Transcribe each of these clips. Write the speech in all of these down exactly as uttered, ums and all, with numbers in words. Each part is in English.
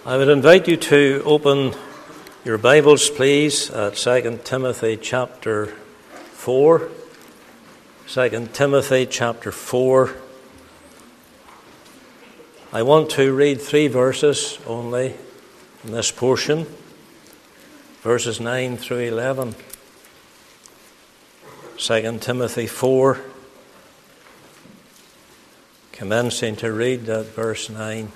I would invite you to open your Bibles, please, at Second Timothy chapter four. Second Timothy chapter four. I want to read three verses only in this portion, verses nine through eleven. Second Timothy four, commencing to read at verse nine.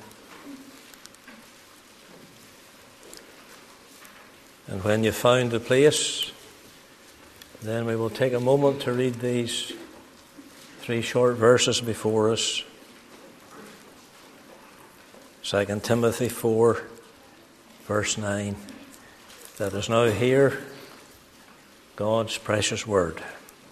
And when you've found the place, then we will take a moment to read these three short verses before us. Second Timothy four, verse nine. Let us now hear God's precious word.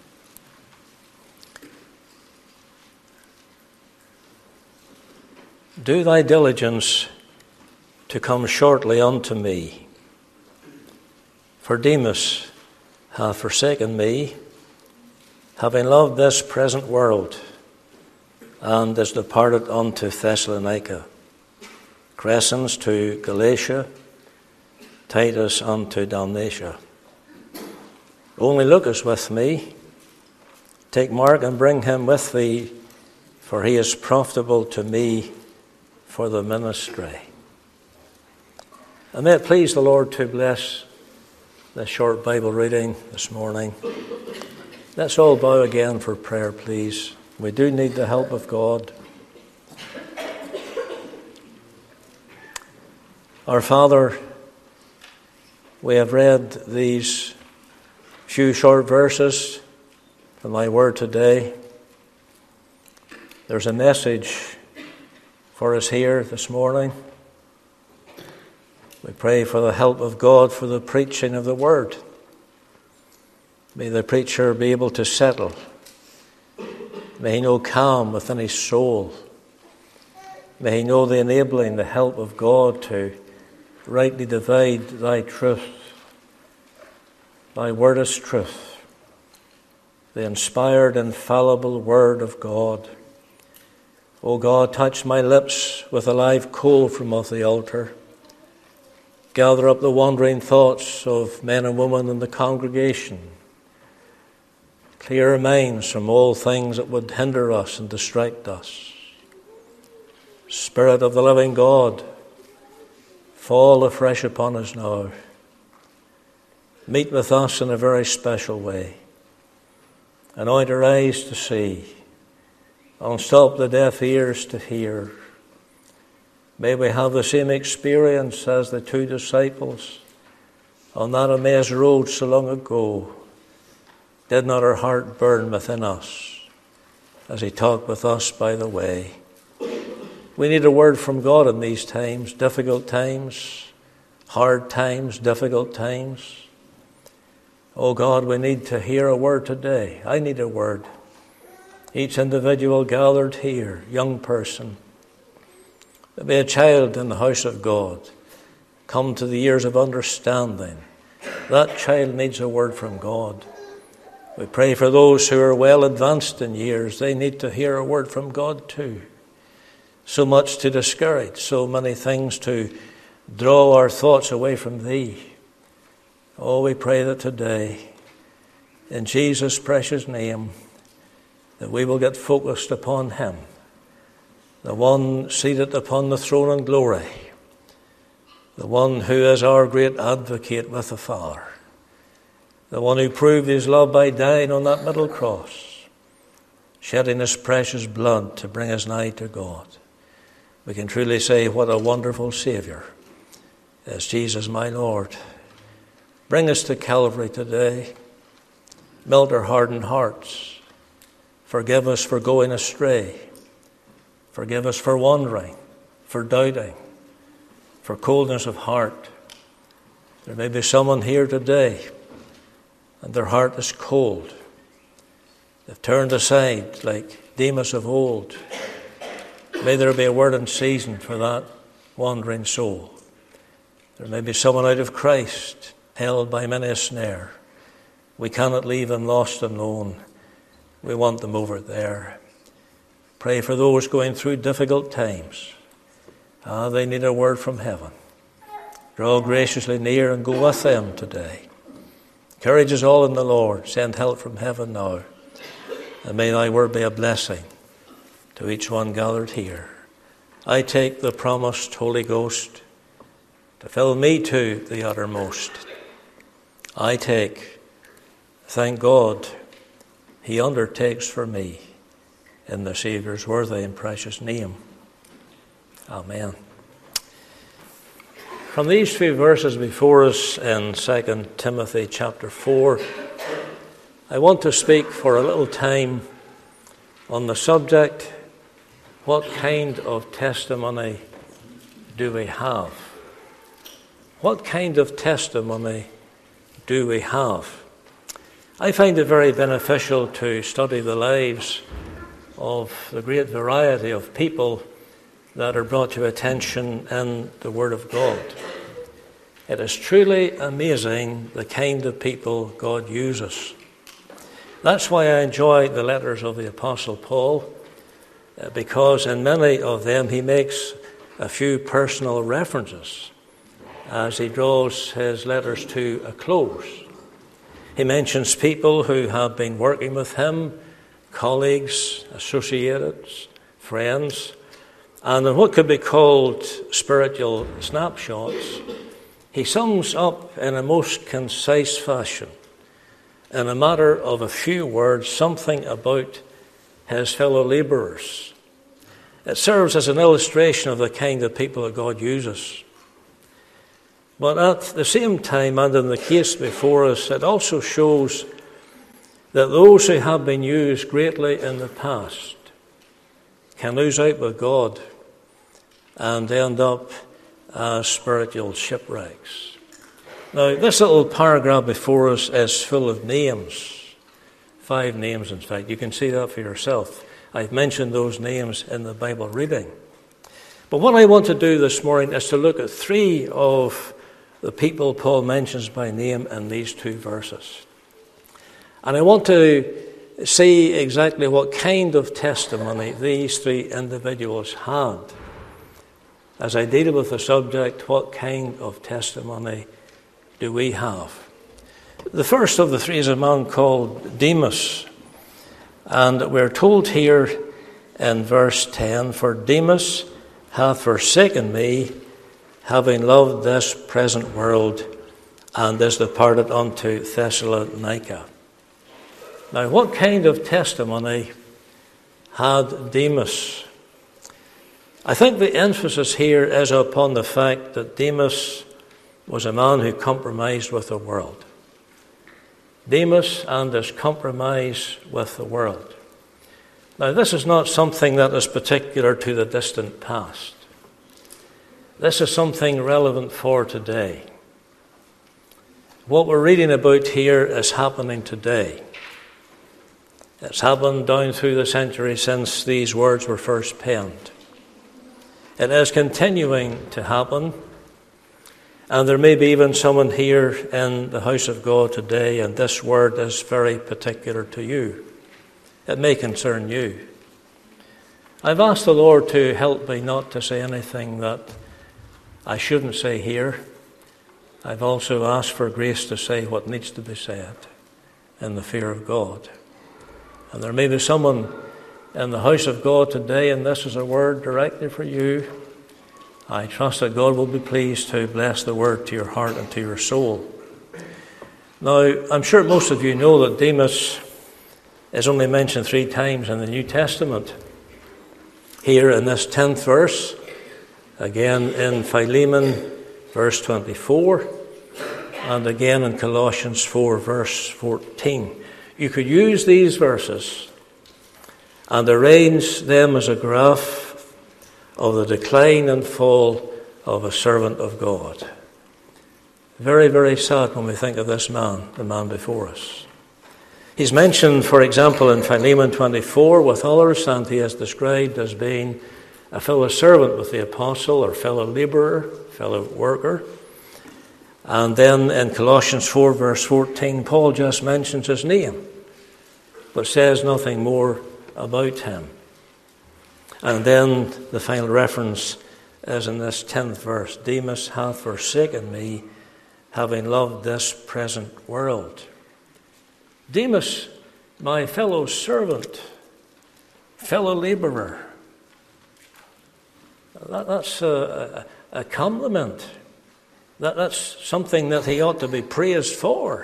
Do thy diligence to come shortly unto me. For Demas hath forsaken me, having loved this present world, and is departed unto Thessalonica. Crescens to Galatia, Titus unto Dalmatia. Only Lucas with me. Take Mark and bring him with thee, for he is profitable to me for the ministry. And may it please the Lord to bless this short Bible reading this morning. Let's all bow again for prayer, please. We do need the help of God. Our Father, we have read these few short verses from thy word today. There's a message for us here this morning. We pray for the help of God for the preaching of the word. May the preacher be able to settle. May he know calm within his soul. May he know the enabling, the help of God to rightly divide thy truth. Thy word is truth. The inspired, infallible word of God. O God, touch my lips with a live coal from off the altar. Gather up the wandering thoughts of men and women in the congregation. Clear our minds from all things that would hinder us and distract us. Spirit of the living God, fall afresh upon us now. Meet with us in a very special way. Anoint our eyes to see. Unstop the deaf ears to hear. May we have the same experience as the two disciples on that Emmaus road so long ago. Did not our heart burn within us as he talked with us by the way? We need a word from God in these times, difficult times, hard times, difficult times. Oh God, we need to hear a word today. I need a word. Each individual gathered here, young person, there be a child in the house of God, come to the years of understanding. That child needs a word from God. We pray for those who are well advanced in years. They need to hear a word from God too. So much to discourage, so many things to draw our thoughts away from thee. Oh, we pray that today, in Jesus' precious name, that we will get focused upon him, the one seated upon the throne in glory, the one who is our great advocate with the Father, the one who proved his love by dying on that middle cross, shedding his precious blood to bring us nigh to God. We can truly say, what a wonderful Saviour is Jesus my Lord. Bring us to Calvary today. Melt our hardened hearts. Forgive us for going astray. Forgive us for wandering, for doubting, for coldness of heart. There may be someone here today and their heart is cold. They've turned aside like Demas of old. May there be a word in season for that wandering soul. There may be someone out of Christ, held by many a snare. We cannot leave them lost and lone. We want them over there. Pray for those going through difficult times. Ah, they need a word from heaven. Draw graciously near and go with them today. Courage is all in the Lord. Send help from heaven now. And may thy word be a blessing to each one gathered here. I take the promised Holy Ghost to fill me to the uttermost. I take, thank God, he undertakes for me in the Saviour's worthy and precious name. Amen. From these few verses before us in Second Timothy chapter four, I want to speak for a little time on the subject, what kind of testimony do we have? What kind of testimony do we have? I find it very beneficial to study the lives of the great variety of people that are brought to attention in the Word of God. It is truly amazing the kind of people God uses. That's why I enjoy the letters of the Apostle Paul, because in many of them he makes a few personal references as he draws his letters to a close. He mentions people who have been working with him, colleagues, associates, friends, and in what could be called spiritual snapshots, he sums up in a most concise fashion, in a matter of a few words, something about his fellow labourers. It serves as an illustration of the kind of people that God uses. But at the same time, and in the case before us, it also shows that those who have been used greatly in the past can lose out with God and end up as spiritual shipwrecks. Now, this little paragraph before us is full of names. Five names, in fact. You can see that for yourself. I've mentioned those names in the Bible reading. But what I want to do this morning is to look at three of the people Paul mentions by name in these two verses. And I want to see exactly what kind of testimony these three individuals had. As I deal with the subject, what kind of testimony do we have? The first of the three is a man called Demas. And we're told here in verse ten, "For Demas hath forsaken me, having loved this present world, and is departed unto Thessalonica." Now, what kind of testimony had Demas? I think the emphasis here is upon the fact that Demas was a man who compromised with the world. Demas and his compromise with the world. Now, this is not something that is particular to the distant past. This is something relevant for today. What we're reading about here is happening today. It's happened down through the centuries since these words were first penned. It is continuing to happen. And there may be even someone here in the house of God today, and this word is very particular to you. It may concern you. I've asked the Lord to help me not to say anything that I shouldn't say here. I've also asked for grace to say what needs to be said in the fear of God. And there may be someone in the house of God today, and this is a word directly for you. I trust that God will be pleased to bless the word to your heart and to your soul. Now, I'm sure most of you know that Demas is only mentioned three times in the New Testament. Here in this tenth verse, again in Philemon, verse twenty-four, and again in Colossians four, verse fourteen. You could use these verses and arrange them as a graph of the decline and fall of a servant of God. Very, very sad when we think of this man, the man before us. He's mentioned, for example, in Philemon twenty-four with others, and he is described as being a fellow servant with the apostle, or fellow labourer, fellow worker. And then in Colossians four, verse fourteen, Paul just mentions his name, but says nothing more about him. And then the final reference is in this tenth verse. Demas hath forsaken me, having loved this present world. Demas, my fellow servant, fellow laborer. That, that's a, a, a compliment. That, that's something that he ought to be praised for,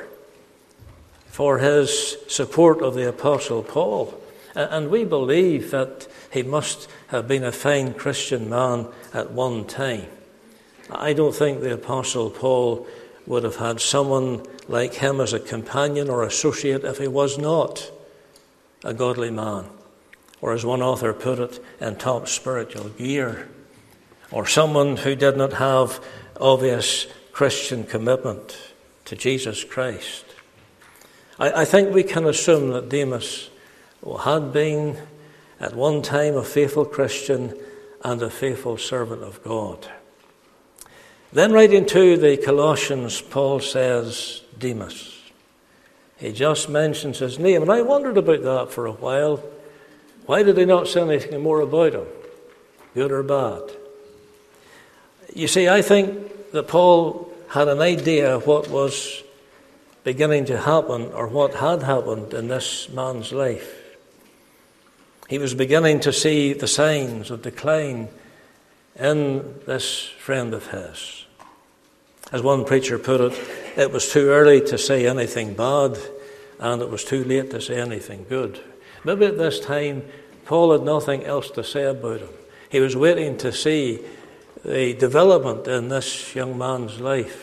for his support of the Apostle Paul. And we believe that he must have been a fine Christian man at one time. I don't think the Apostle Paul would have had someone like him as a companion or associate if he was not a godly man, or as one author put it, in top spiritual gear, or someone who did not have obvious Christian commitment to Jesus Christ. I, I think we can assume that Demas had been at one time a faithful Christian and a faithful servant of God. Then writing to the Colossians, Paul says, Demas. He just mentions his name, and I wondered about that for a while. Why did he not say anything more about him, good or bad? You see, I think that Paul had an idea of what was beginning to happen, or what had happened in this man's life. He was beginning to see the signs of decline in this friend of his. As one preacher put it, it was too early to say anything bad, and it was too late to say anything good. Maybe at this time, Paul had nothing else to say about him. He was waiting to see the development in this young man's life.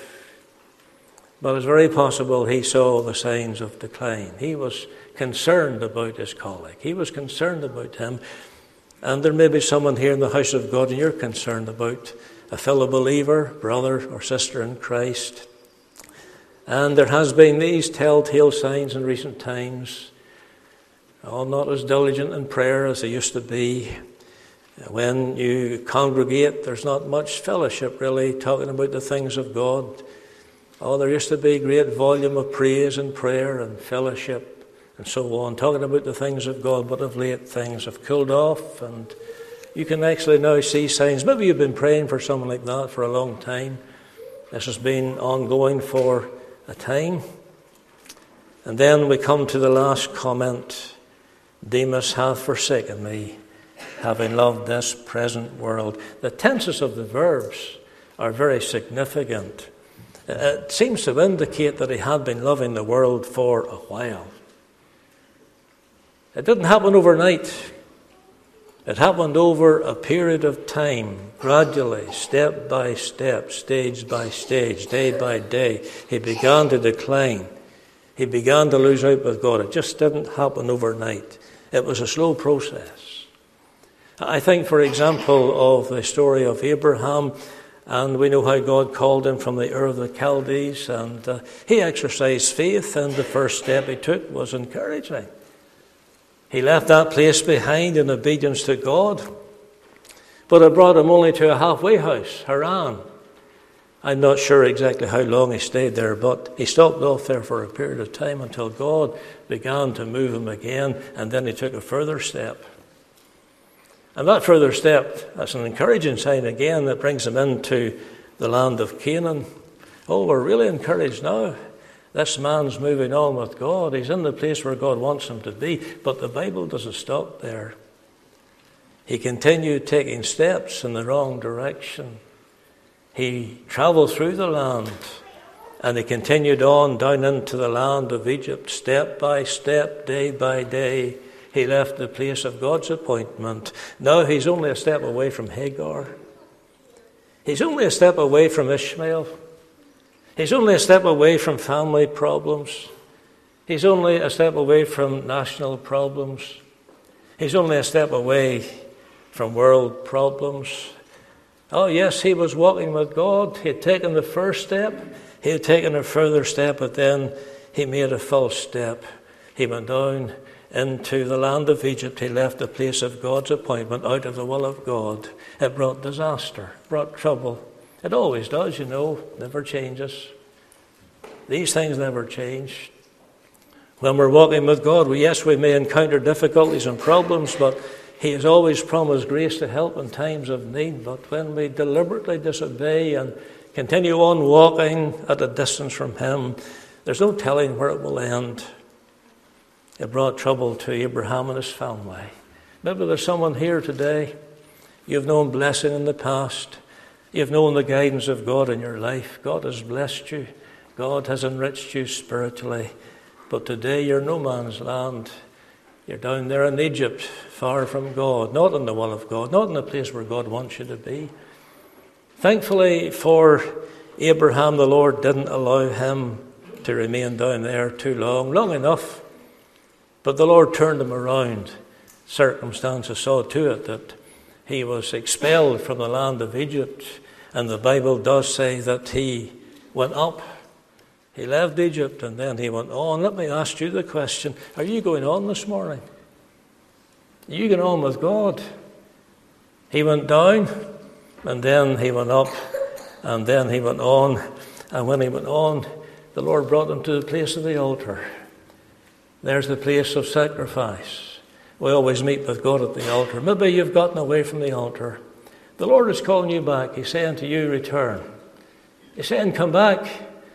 But it's very possible he saw the signs of decline. He was concerned about his colleague. He was concerned about him. And there may be someone here in the house of God and you're concerned about a fellow believer, brother or sister in Christ. And there has been these telltale signs in recent times. Oh, not as diligent in prayer as they used to be. When you congregate, there's not much fellowship really talking about the things of God. Oh, there used to be a great volume of praise and prayer and fellowship and so on, talking about the things of God, but of late things have cooled off, and you can actually now see signs. Maybe you've been praying for someone like that for a long time. This has been ongoing for a time. And then we come to the last comment. Demas hath forsaken me, having loved this present world. The tenses of the verbs are very significant. It seems to indicate that he had been loving the world for a while. It didn't happen overnight. It happened over a period of time, gradually, step by step, stage by stage, day by day. He began to decline. He began to lose out with God. It just didn't happen overnight. It was a slow process. I think, for example, of the story of Abraham, and we know how God called him from the Ur of the Chaldees, and uh, he exercised faith, and the first step he took was encouraging. He left that place behind in obedience to God, but it brought him only to a halfway house, Haran. I'm not sure exactly how long he stayed there, but he stopped off there for a period of time until God began to move him again, and then he took a further step. And that further step, that's an encouraging sign again that brings him into the land of Canaan. Oh, we're really encouraged now. This man's moving on with God. He's in the place where God wants him to be. But the Bible doesn't stop there. He continued taking steps in the wrong direction. He traveled through the land, and he continued on down into the land of Egypt, step by step, day by day. He left the place of God's appointment. Now he's only a step away from Hagar. He's only a step away from Ishmael. He's only a step away from family problems. He's only a step away from national problems. He's only a step away from world problems. Oh yes, he was walking with God. He had taken the first step. He had taken a further step, but then he made a false step. He went down into the land of Egypt. He left the place of God's appointment, out of the will of God. It brought disaster, brought trouble. It always does, you know, never changes. These things never change. When we're walking with God, we, yes, we may encounter difficulties and problems, but He has always promised grace to help in times of need, but when we deliberately disobey and continue on walking at a distance from him, there's no telling where it will end. It brought trouble to Abraham and his family. Maybe there's someone here today. You've known blessing in the past. You've known the guidance of God in your life. God has blessed you. God has enriched you spiritually. But today you're no man's land. You're down there in Egypt, far from God, not in the will of God, not in the place where God wants you to be. Thankfully for Abraham, the Lord didn't allow him to remain down there too long, long enough. But the Lord turned him around. Circumstances saw to it that he was expelled from the land of Egypt. And the Bible does say that he went up. He left Egypt and then he went on. Let me ask you the question, are you going on this morning? Are you going on with God? He went down and then he went up and then he went on. And when he went on, the Lord brought him to the place of the altar. There's the place of sacrifice. We always meet with God at the altar. Maybe you've gotten away from the altar. The Lord is calling you back. He's saying to you, return. He's saying, come back.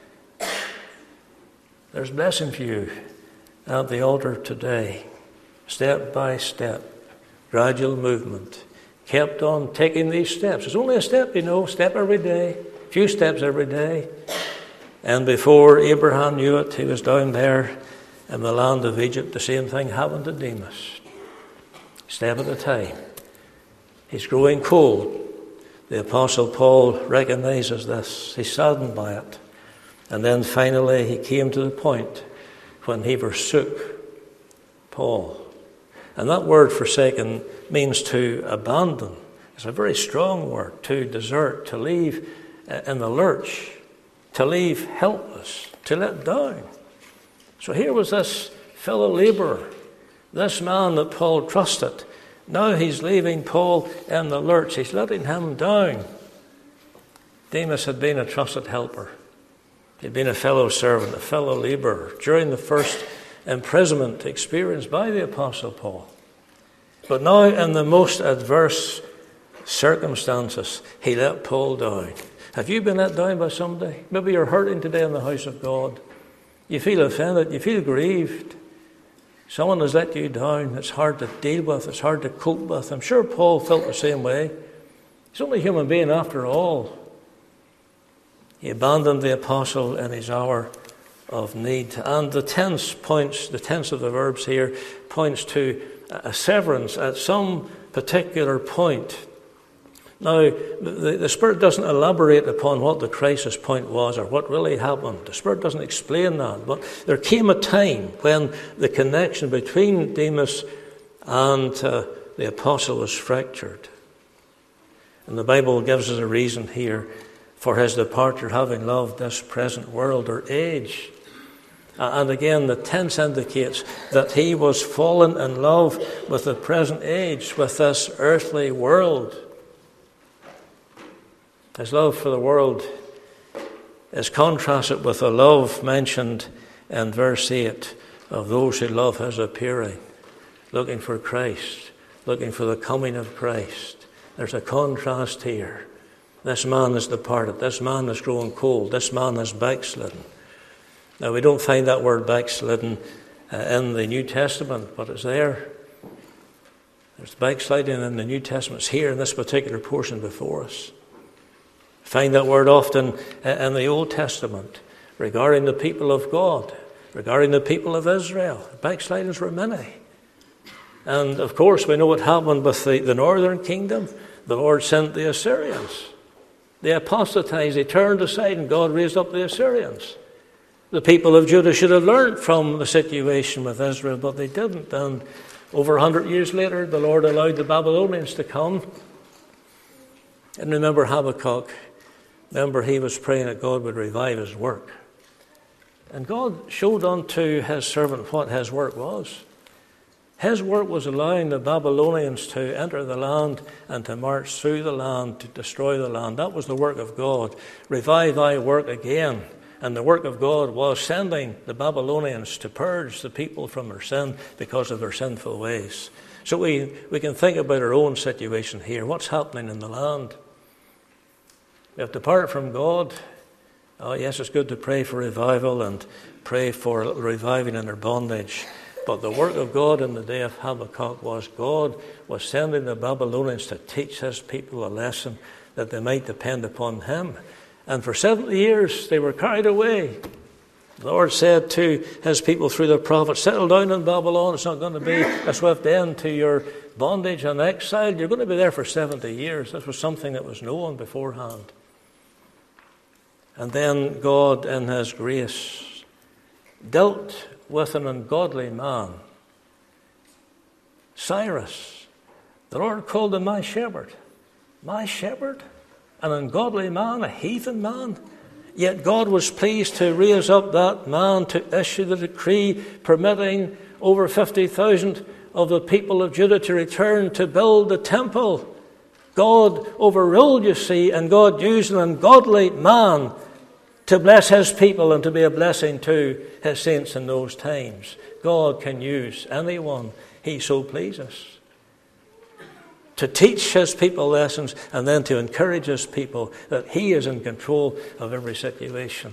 There's blessing for you at the altar today. Step by step. Gradual movement. Kept on taking these steps. It's only a step, you know. Step every day. A few steps every day. And before Abraham knew it, he was down there in the land of Egypt. The same thing happened to Demas. Step at a time. He's growing cold. The Apostle Paul recognizes this. He's saddened by it. And then finally he came to the point when he forsook Paul. And that word forsaken means to abandon. It's a very strong word. To desert, to leave in the lurch, to leave helpless, to let down. So here was this fellow laborer, this man that Paul trusted. Now he's leaving Paul in the lurch. He's letting him down. Demas had been a trusted helper. He'd been a fellow servant, a fellow laborer during the first imprisonment experienced by the Apostle Paul. But now in the most adverse circumstances, he let Paul down. Have you been let down by somebody? Maybe you're hurting today in the house of God. You feel offended. You feel grieved. Someone has let you down. It's hard to deal with. It's hard to cope with. I'm sure Paul felt the same way. He's only a human being after all. He abandoned the apostle in his hour of need. And the tense points, the tense of the verbs here, points to a severance at some particular point. Now, the, the Spirit doesn't elaborate upon what the crisis point was or what really happened. The Spirit doesn't explain that. But there came a time when the connection between Demas and uh, the apostle was fractured. And the Bible gives us a reason here for his departure, having loved this present world or age. And again, the tense indicates that he was fallen in love with the present age, with this earthly world. His love for the world is contrasted with the love mentioned in verse eight of those who love his appearing, looking for Christ, looking for the coming of Christ. There's a contrast here. This man is departed. This man is growing cold. This man is backslidden. Now, we don't find that word backslidden uh, in the New Testament, but it's there. There's backsliding in the New Testament. It's here in this particular portion before us. Find that word often uh, in the Old Testament regarding the people of God, regarding the people of Israel. Backslidings were many. And, of course, we know what happened with the, the northern kingdom. The Lord sent the Assyrians. They apostatized, they turned aside, and God raised up the Assyrians. The people of Judah should have learned from the situation with Israel, but they didn't. And over a hundred years later, the Lord allowed the Babylonians to come. And remember Habakkuk. Remember, he was praying that God would revive his work. And God showed unto his servant what his work was. His work was allowing the Babylonians to enter the land and to march through the land, to destroy the land. That was the work of God. Revive thy work again. And the work of God was sending the Babylonians to purge the people from their sin because of their sinful ways. So we, we can think about our own situation here. What's happening in the land? We have departed from God. Oh, yes, it's good to pray for revival and pray for reviving in their bondage. But the work of God in the day of Habakkuk was God was sending the Babylonians to teach his people a lesson that they might depend upon him. And for seventy years they were carried away. The Lord said to his people through the prophets, settle down in Babylon. It's not going to be a swift end to your bondage and exile. You're going to be there for seventy years. This was something that was known beforehand. And then God, in his grace, dealt with an ungodly man, Cyrus. The Lord called him my shepherd. My shepherd? An ungodly man, a heathen man? Yet God was pleased to raise up that man to issue the decree permitting over fifty thousand of the people of Judah to return to build the temple. God overruled, you see, and God used an ungodly man to bless his people and to be a blessing to his saints in those times. God can use anyone he so pleases to teach his people lessons and then to encourage his people that he is in control of every situation.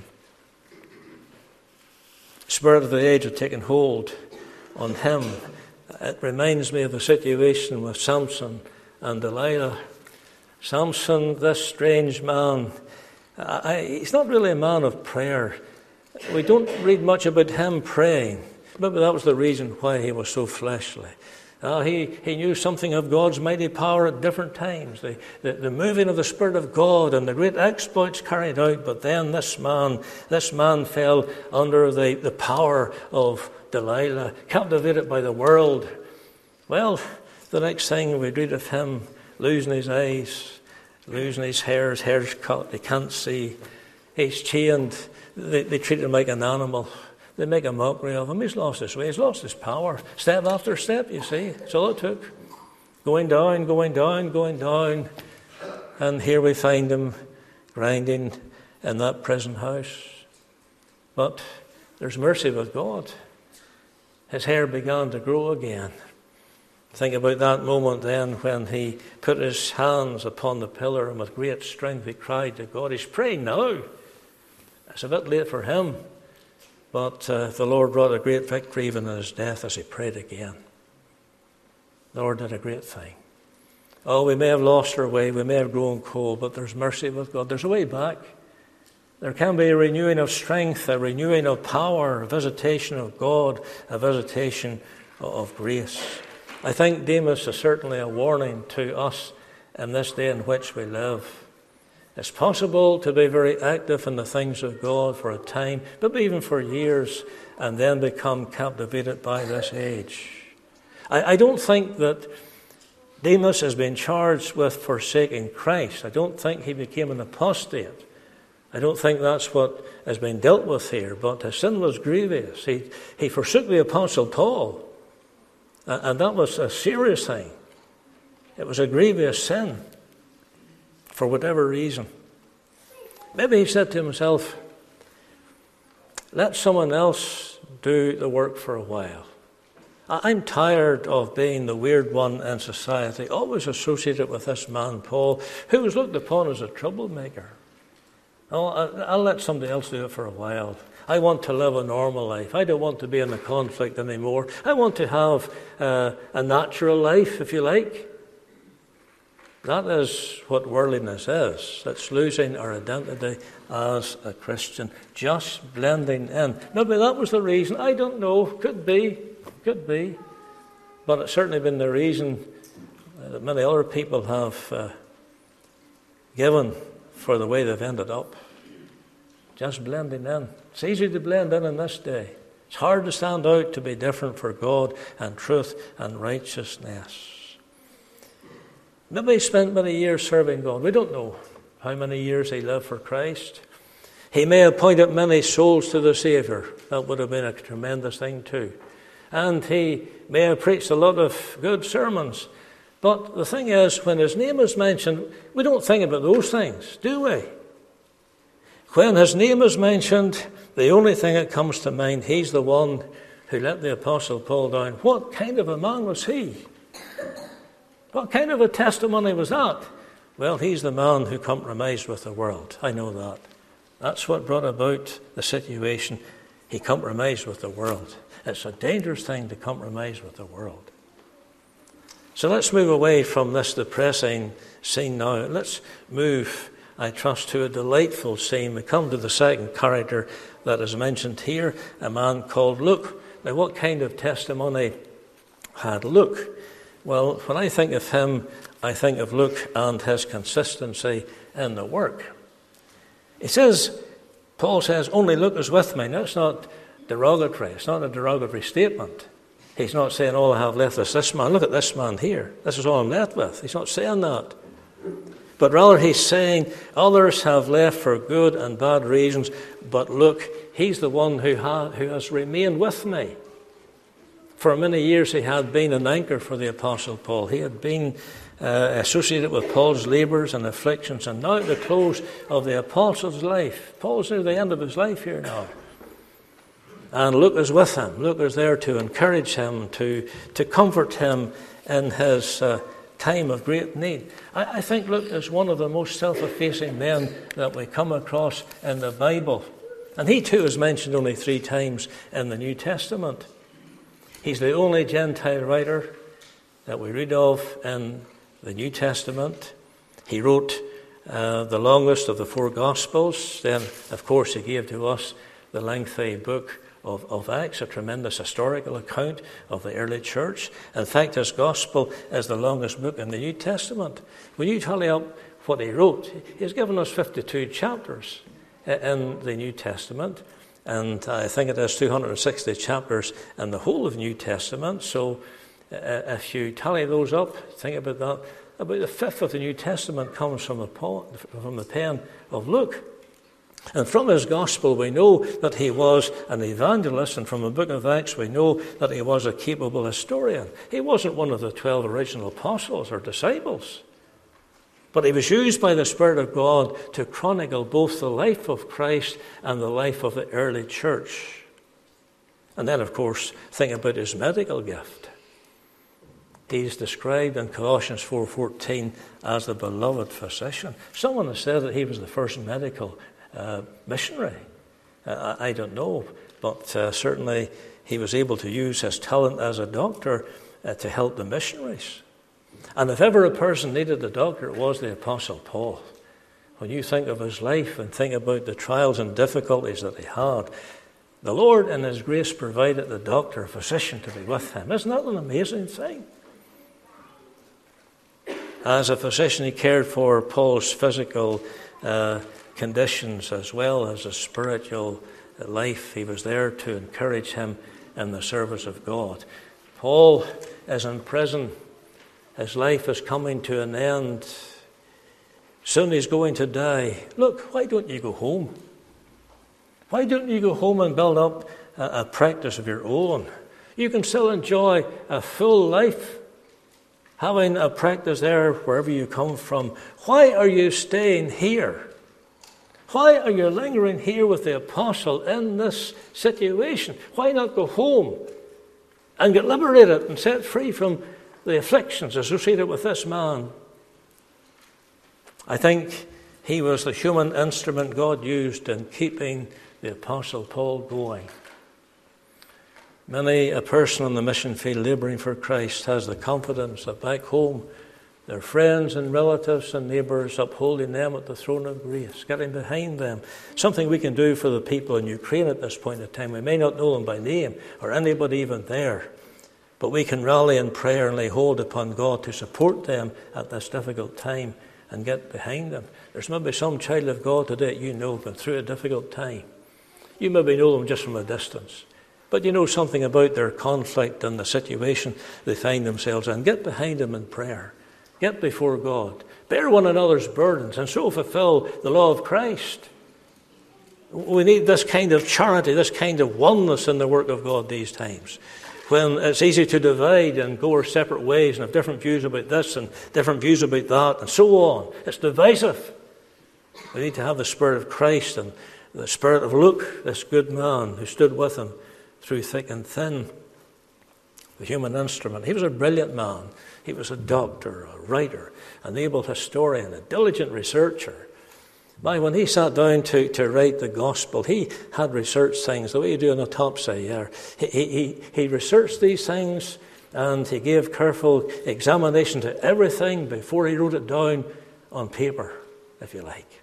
The spirit of the age had taken hold on him. It reminds me of the situation with Samson and Delilah. Samson, this strange man, I, he's not really a man of prayer. We don't read much about him praying. Maybe that was the reason why he was so fleshly. Uh, he, he knew something of God's mighty power at different times, the, the, the moving of the Spirit of God and the great exploits carried out. But then this man, this man fell under the, the power of Delilah, captivated by the world. Well, the next thing we read of him losing his eyes, losing his hair, his hair's cut, he can't see, he's chained, they, they treat him like an animal. They make a mockery of him. He's lost his way. He's lost his power. Step after step, you see. That's all it took. Going down, going down, going down. And here we find him grinding in that prison house. But there's mercy with God. His hair began to grow again. Think about that moment then when he put his hands upon the pillar and with great strength he cried to God. He's praying now. It's a bit late for him. But uh, the Lord brought a great victory even in his death as he prayed again. The Lord did a great thing. Oh, we may have lost our way, we may have grown cold, but there's mercy with God. There's a way back. There can be a renewing of strength, a renewing of power, a visitation of God, a visitation of grace. I think Demas is certainly a warning to us in this day in which we live. It's possible to be very active in the things of God for a time, but even for years, and then become captivated by this age. I, I don't think that Demas has been charged with forsaking Christ. I don't think he became an apostate. I don't think that's what has been dealt with here, but his sin was grievous. He, he forsook the Apostle Paul, and that was a serious thing. It was a grievous sin. For whatever reason. Maybe he said to himself, let someone else do the work for a while. I'm tired of being the weird one in society, always associated with this man, Paul, who was looked upon as a troublemaker. Oh, I'll let somebody else do it for a while. I want to live a normal life. I don't want to be in a conflict anymore. I want to have uh, a natural life, if you like. That is what worldliness is. It's losing our identity as a Christian, just blending in. Maybe that was the reason. I don't know. Could be. Could be. But it's certainly been the reason that many other people have uh, given for the way they've ended up. Just blending in. It's easy to blend in in this day. It's hard to stand out, to be different for God and truth and righteousness. Maybe he spent many years serving God. We don't know how many years he lived for Christ. He may have pointed many souls to the Saviour. That would have been a tremendous thing too. And he may have preached a lot of good sermons. But the thing is, when his name is mentioned, we don't think about those things, do we? When his name is mentioned, the only thing that comes to mind, he's the one who let the Apostle Paul down. What kind of a man was he? What kind of a testimony was that? Well, he's the man who compromised with the world. I know that. That's what brought about the situation. He compromised with the world. It's a dangerous thing to compromise with the world. So let's move away from this depressing scene now. Let's move, I trust, to a delightful scene. We come to the second character that is mentioned here, a man called Luke. Now, what kind of testimony had Luke? Well, when I think of him, I think of Luke and his consistency in the work. He says, Paul says, only Luke is with me. Now, it's not derogatory. It's not a derogatory statement. He's not saying, all I have left is this man. Look at this man here. This is all I'm left with. He's not saying that. But rather he's saying, others have left for good and bad reasons, but look, he's the one who, ha- who has remained with me. For many years he had been an anchor for the Apostle Paul. He had been uh, associated with Paul's labours and afflictions, and now at the close of the Apostle's life, Paul's near the end of his life here now. And Luke is with him. Luke is there to encourage him, to, to comfort him in his uh, time of great need. I, I think Luke is one of the most self-effacing men that we come across in the Bible. And he too is mentioned only three times in the New Testament. He's the only Gentile writer that we read of in the New Testament. He wrote uh, the longest of the four Gospels. Then, of course, he gave to us the lengthy book Of, of Acts, a tremendous historical account of the early church. In fact, his gospel is the longest book in the New Testament. When you tally up what he wrote, he's given us fifty-two chapters in the New Testament, and I think it is two hundred sixty chapters in the whole of the New Testament. So uh, if you tally those up, think about that, about a fifth of the New Testament comes from the, from the pen of Luke. And from his gospel we know that he was an evangelist, and from the book of Acts we know that he was a capable historian. He wasn't one of the twelve original apostles or disciples, but he was used by the Spirit of God to chronicle both the life of Christ and the life of the early church. And then, of course, think about his medical gift. He's described in Colossians four fourteen as the beloved physician. Someone has said that he was the first medical Uh, missionary. Uh, I don't know, but uh, certainly he was able to use his talent as a doctor uh, to help the missionaries. And if ever a person needed a doctor, it was the Apostle Paul. When you think of his life and think about the trials and difficulties that he had, the Lord in his grace provided the doctor, a physician, to be with him. Isn't that an amazing thing? As a physician, he cared for Paul's physical uh, conditions as well as a spiritual life. He was there to encourage him in the service of God. Paul is in prison. His life is coming to an end. Soon he's going to die. Look, why don't you go home? Why don't you go home and build up a, a practice of your own? You can still enjoy a full life, having a practice there wherever you come from. Why are you staying here? Why are you lingering here with the apostle in this situation? Why not go home and get liberated and set free from the afflictions associated with this man? I think he was the human instrument God used in keeping the Apostle Paul going. Many a person on the mission field laboring for Christ has the confidence that back home their friends and relatives and neighbours upholding them at the throne of grace, getting behind them. Something we can do for the people in Ukraine at this point in time. We may not know them by name or anybody even there, but we can rally in prayer and lay hold upon God to support them at this difficult time and get behind them. There's maybe some child of God today you know been through a difficult time. You maybe know them just from a distance, but you know something about their conflict and the situation they find themselves in. Get behind them in prayer. Get before God. Bear one another's burdens and so fulfill the law of Christ. We need this kind of charity, this kind of oneness in the work of God these times, when it's easy to divide and go our separate ways and have different views about this and different views about that and so on. It's divisive. We need to have the Spirit of Christ and the Spirit of Luke, this good man who stood with him through thick and thin. the human instrument. He was a brilliant man. He was a doctor, a writer, an able historian, a diligent researcher. Why, when he sat down to, to write the gospel, he had researched things the way you do an autopsy. Yeah. He, he, he researched these things, and he gave careful examination to everything before he wrote it down on paper, if you like.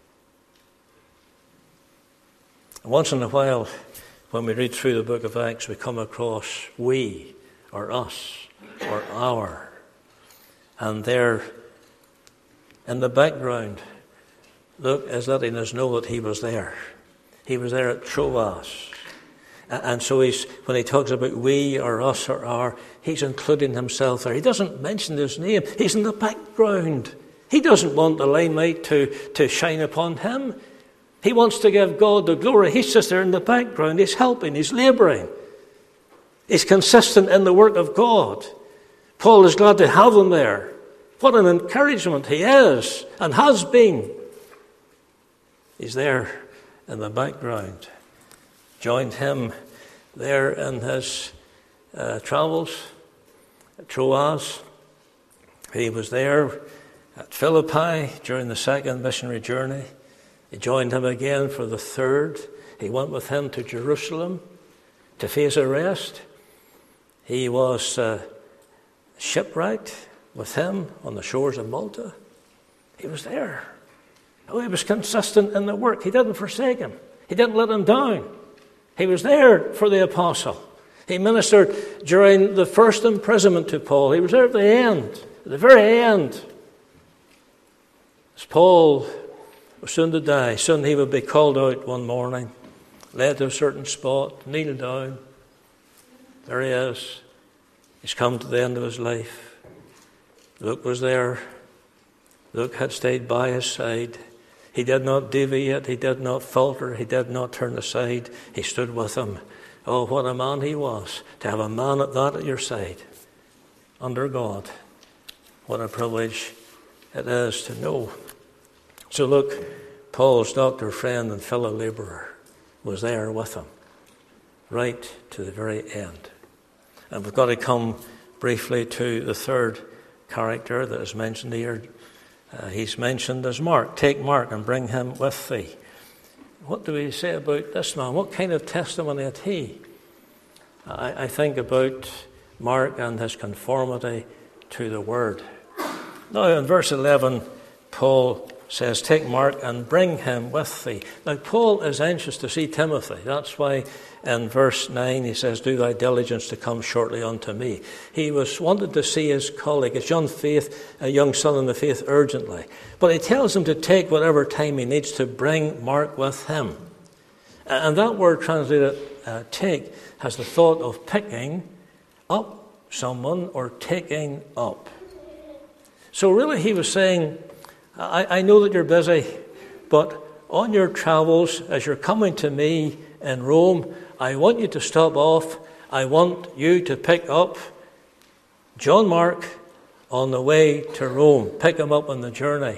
And once in a while, when we read through the book of Acts, we come across we, or us, or our. And there, in the background, Luke is letting us know that he was there. He was there at Troas. And so he's, when he talks about we or us or our, he's including himself there. He doesn't mention his name. He's in the background. He doesn't want the limelight to, to shine upon him. He wants to give God the glory. He's just there in the background. He's helping. He's labouring. He's consistent in the work of God. Paul is glad to have him there. What an encouragement he is and has been. He's there in the background. Joined him there in his uh, travels at Troas. He was there at Philippi during the second missionary journey. He joined him again for the third. He went with him to Jerusalem to face arrest. He was uh, shipwrecked with him on the shores of Malta. He was there. Oh, he was consistent in the work. He didn't forsake him. He didn't let him down. He was there for the apostle. He ministered during the first imprisonment to Paul. He was there at the end, at the very end. As Paul was soon to die, soon he would be called out one morning, led to a certain spot, kneel down. There he is. He's come to the end of his life. Luke was there. Luke had stayed by his side. He did not deviate. He did not falter. He did not turn aside. He stood with him. Oh, what a man he was, to have a man at that at your side, under God. What a privilege it is to know. So look, Paul's doctor friend and fellow labourer was there with him, right to the very end. And we've got to come briefly to the third character that is mentioned here. Uh, he's mentioned as Mark. Take Mark and bring him with thee. What do we say about this man? What kind of testimony had he? I, I think about Mark and his conformity to the Word. Now in verse eleven, Paul says, take Mark and bring him with thee. Now Paul is anxious to see Timothy. That's why in verse nine he says, do thy diligence to come shortly unto me. He was wanted to see his colleague, his young faith, a young son in the faith urgently. But he tells him to take whatever time he needs to bring Mark with him. And that word translated uh, take has the thought of picking up someone or taking up. So really he was saying, I, I know that you're busy, but on your travels, as you're coming to me in Rome, I want you to stop off. I want you to pick up John Mark on the way to Rome. Pick him up on the journey.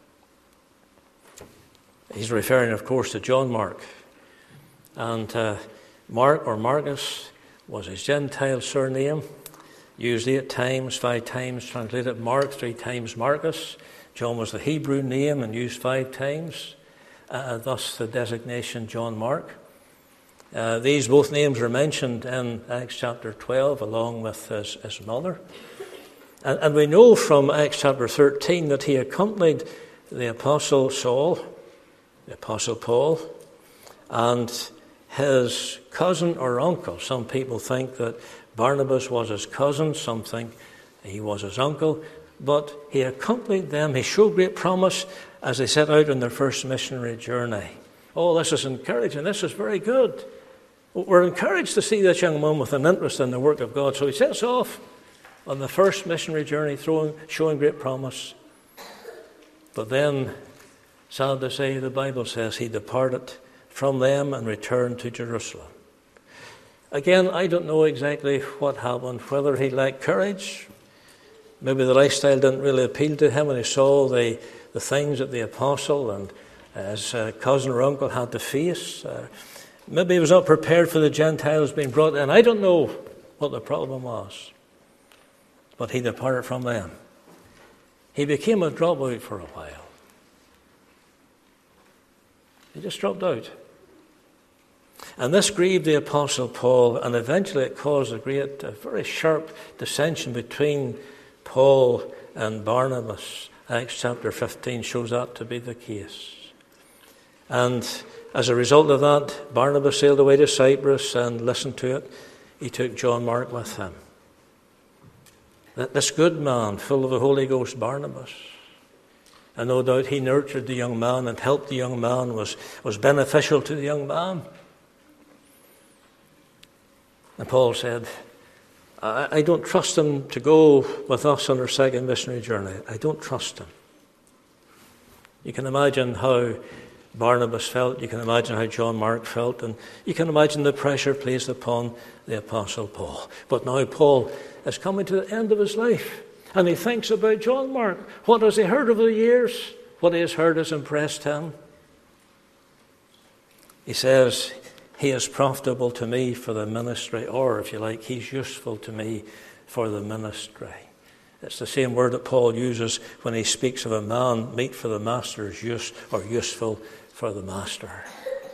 He's referring, of course, to John Mark. And uh, Mark, or Marcus, was his Gentile surname, used eight times, five times translated Mark, three times Marcus. John was the Hebrew name and used five times, uh, thus the designation John Mark. Uh, these both names are mentioned in Acts chapter twelve along with his, his mother. And, and we know from Acts chapter thirteen that he accompanied the Apostle Saul, the Apostle Paul, and his cousin or uncle. Some people think that Barnabas was his cousin, some think he was his uncle. But he accompanied them. He showed great promise as they set out on their first missionary journey. Oh, this is encouraging. This is very good. We're encouraged to see this young man with an interest in the work of God. So he sets off on the first missionary journey, throwing, showing great promise. But then, sad to say, the Bible says he departed from them and returned to Jerusalem. Again, I don't know exactly what happened, whether he lacked courage. Maybe the lifestyle didn't really appeal to him when he saw the, the things that the apostle and his uh, cousin or uncle had to face. Uh, maybe he was not prepared for the Gentiles being brought in. I don't know what the problem was. but he departed from them. He became a dropout for a while. He just dropped out. And this grieved the Apostle Paul, and eventually it caused a great, a very sharp dissension between Paul and Barnabas. Acts chapter fifteen shows that to be the case. And as a result of that, Barnabas sailed away to Cyprus, and listen to it, he took John Mark with him. This good man, full of the Holy Ghost, Barnabas, and no doubt he nurtured the young man and helped the young man, was, was beneficial to the young man. And Paul said, I, I don't trust him to go with us on our second missionary journey. I don't trust him. You can imagine how Barnabas felt. You can imagine how John Mark felt. And you can imagine the pressure placed upon the Apostle Paul. But now Paul is coming to the end of his life. And he thinks about John Mark. What has he heard over the years? What he has heard has impressed him. He says, he is profitable to me for the ministry, or if you like, he's useful to me for the ministry. It's the same word that Paul uses when he speaks of a man meet for the master's use, or useful for the master.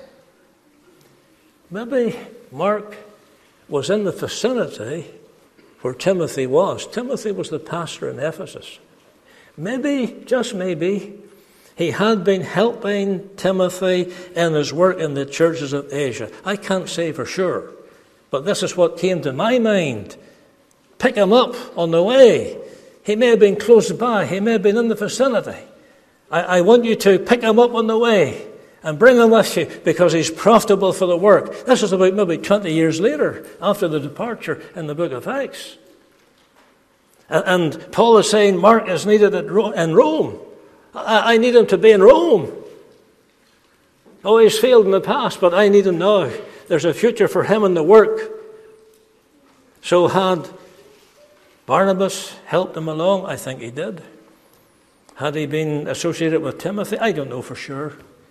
Maybe Mark was in the vicinity where Timothy was. Timothy was the pastor in Ephesus. Maybe, just maybe, he had been helping Timothy in his work in the churches of Asia. I can't say for sure, but this is what came to my mind. Pick him up on the way. He may have been close by. He may have been in the vicinity. I, I want you to pick him up on the way and bring him with you because he's profitable for the work. This is about maybe twenty years later, after the departure in the book of Acts. And, and Paul is saying Mark is needed at Ro- in Rome. I need him to be in Rome. Oh, he's failed in the past, but I need him now. There's a future for him in the work. So had Barnabas helped him along? I think he did. Had he been associated with Timothy? I don't know for sure.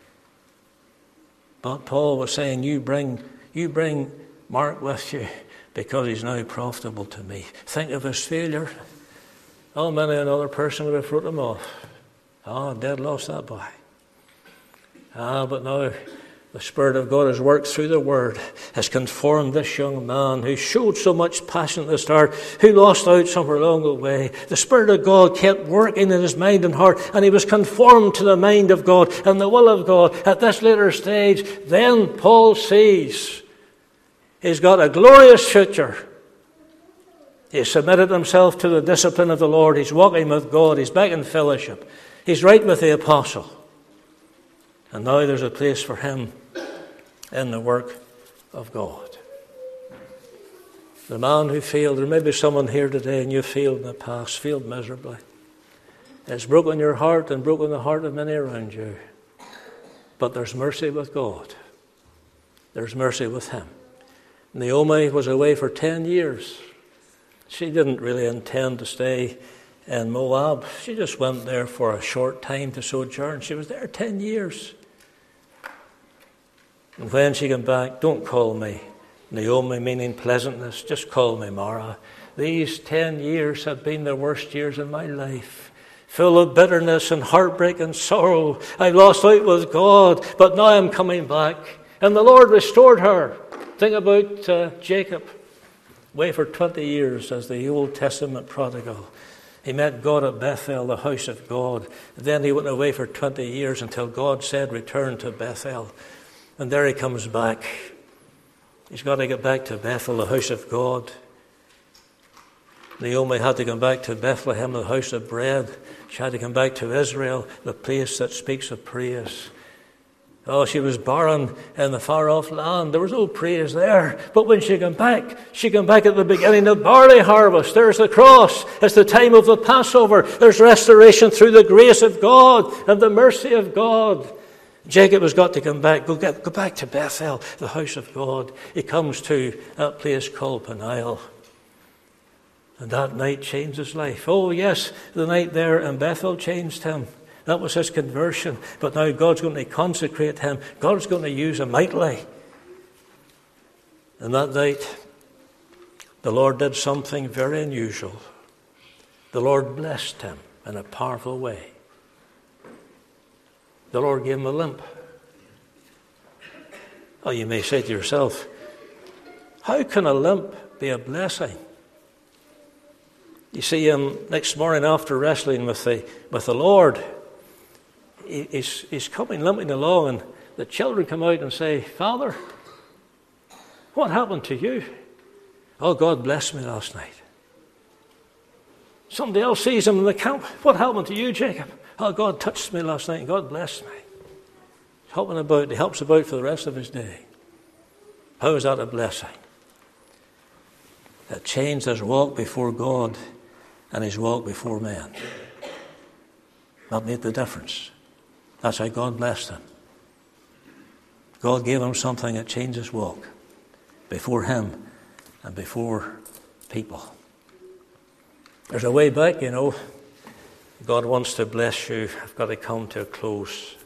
But Paul was saying, you bring, you bring Mark with you because he's now profitable to me. Think of his failure. Oh, many another person would have wrote him off. Oh, dead lost that boy. Ah, but now the Spirit of God has worked through the Word, has conformed this young man who showed so much passion at the start, who lost out somewhere along the way. The Spirit of God kept working in his mind and heart, and he was conformed to the mind of God and the will of God. At this later stage, then Paul sees he's got a glorious future. He's submitted himself to the discipline of the Lord. He's walking with God. He's back in fellowship. He's right with the apostle. And now there's a place for him in the work of God. The man who failed, there may be someone here today and you failed in the past, failed miserably. It's broken your heart and broken the heart of many around you. But there's mercy with God. There's mercy with him. Naomi was away for ten years. She didn't really intend to stay in Moab. She just went there for a short time to sojourn. She was there ten years. And when she came back, don't call me Naomi, meaning pleasantness. Just call me Mara. These ten years have been the worst years in my life. Full of bitterness and heartbreak and sorrow. I lost out with God, but now I'm coming back. And the Lord restored her. Think about uh, Jacob. Away for twenty years as the Old Testament prodigal. He met God at Bethel, the house of God. Then he went away for twenty years until God said, return to Bethel. And there he comes back. He's got to get back to Bethel, the house of God. Naomi had to come back to Bethlehem, the house of bread. She had to come back to Israel, the place that speaks of praise. Oh, she was barren in the far-off land. There was no praise there. But when she came back, she came back at the beginning of barley harvest. There's the cross. It's the time of the Passover. There's restoration through the grace of God and the mercy of God. Jacob has got to come back. Go, get, go back to Bethel, the house of God. He comes to that place called Peniel. And that night changed his life. Oh, yes, the night there in Bethel changed him. That was his conversion. But now God's going to consecrate him. God's going to use him mightily. And that night, the Lord did something very unusual. the Lord blessed him in a powerful way. The Lord gave him a limp. Oh, you may say to yourself, how can a limp be a blessing? You see him next morning after wrestling with the, with the Lord. He, he's, he's coming limping along, and the children come out and say, Father, what happened to you? Oh, God blessed me last night. Somebody else sees him in the camp. What happened to you, Jacob? Oh, God touched me last night and God blessed me. He's helping about. He helps about for the rest of his day. How is that a blessing? That changed his walk before God and his walk before men. That made the difference. That's how God blessed him. God gave him something that changed his walk before him and before people. There's a way back, you know. God wants to bless you. I've got to come to a close.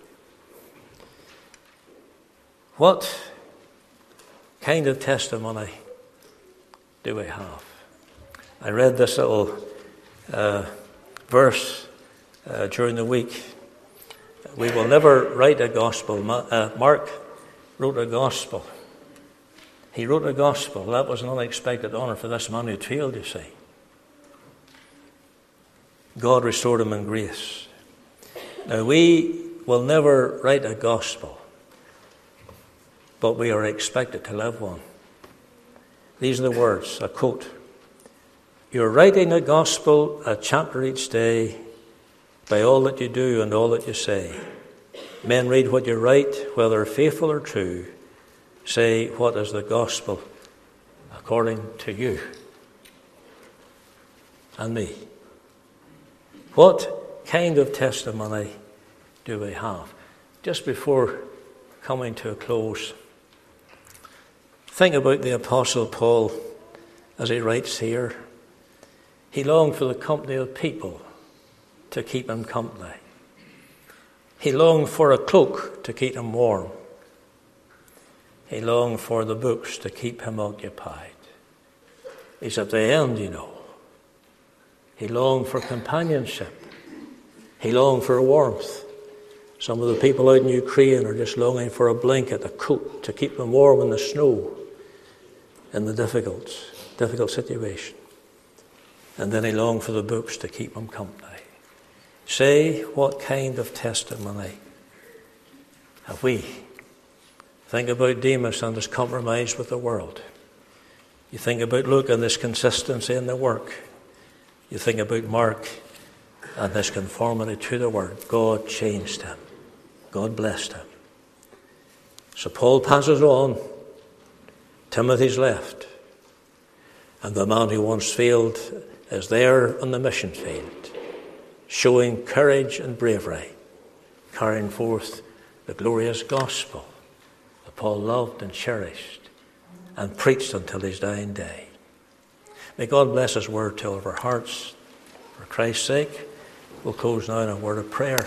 What kind of testimony do we have? I read this little uh, verse uh, during the week. We will never write a gospel. Uh, Mark wrote a gospel. He wrote a gospel. That was an unexpected honor for this man who failed, you see. God restored him in grace. Now, we will never write a gospel, but we are expected to live one. These are the words, a quote. You're writing a gospel, a chapter each day, by all that you do and all that you say. Men read what you write, whether faithful or true. Say, what is the gospel according to you and me? What kind of testimony do we have? Just before coming to a close, think about the Apostle Paul as he writes here. He longed for the company of people to keep him company. He longed for a cloak to keep him warm. He longed for the books to keep him occupied. He's at the end, you know. He longed for companionship. He longed for warmth. Some of the people out in Ukraine are just longing for a blanket, a coat to keep them warm in the snow, in the difficult, difficult situation. And then he longed for the books to keep him company. Say, what kind of testimony have we? Think about Demas and his compromise with the world. You think about Luke and his consistency in the work. You think about Mark and his conformity to the Word. God changed him. God blessed him. So Paul passes on. Timothy's left. And the man who once failed is there on the mission field, showing courage and bravery, carrying forth the glorious gospel that Paul loved and cherished and preached until his dying day. May God bless his word to all of our hearts. For Christ's sake, we'll close now in a word of prayer.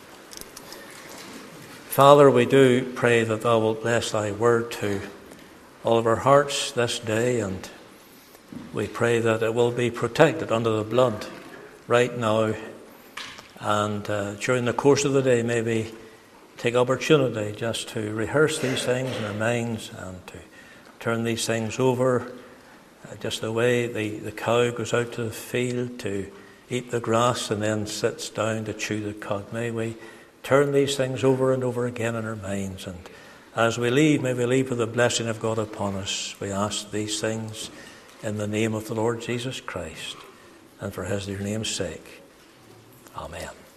Father, we do pray that thou wilt bless thy word to all of our hearts this day, and we pray that it will be protected under the blood right now. And uh, during the course of the day, maybe take opportunity just to rehearse these things in our minds and to turn these things over. Uh, just the way the, the cow goes out to the field to eat the grass and then sits down to chew the cud. May we turn these things over and over again in our minds. And as we leave, may we leave with the blessing of God upon us. We ask these things in the name of the Lord Jesus Christ and for his dear name's sake. Amen.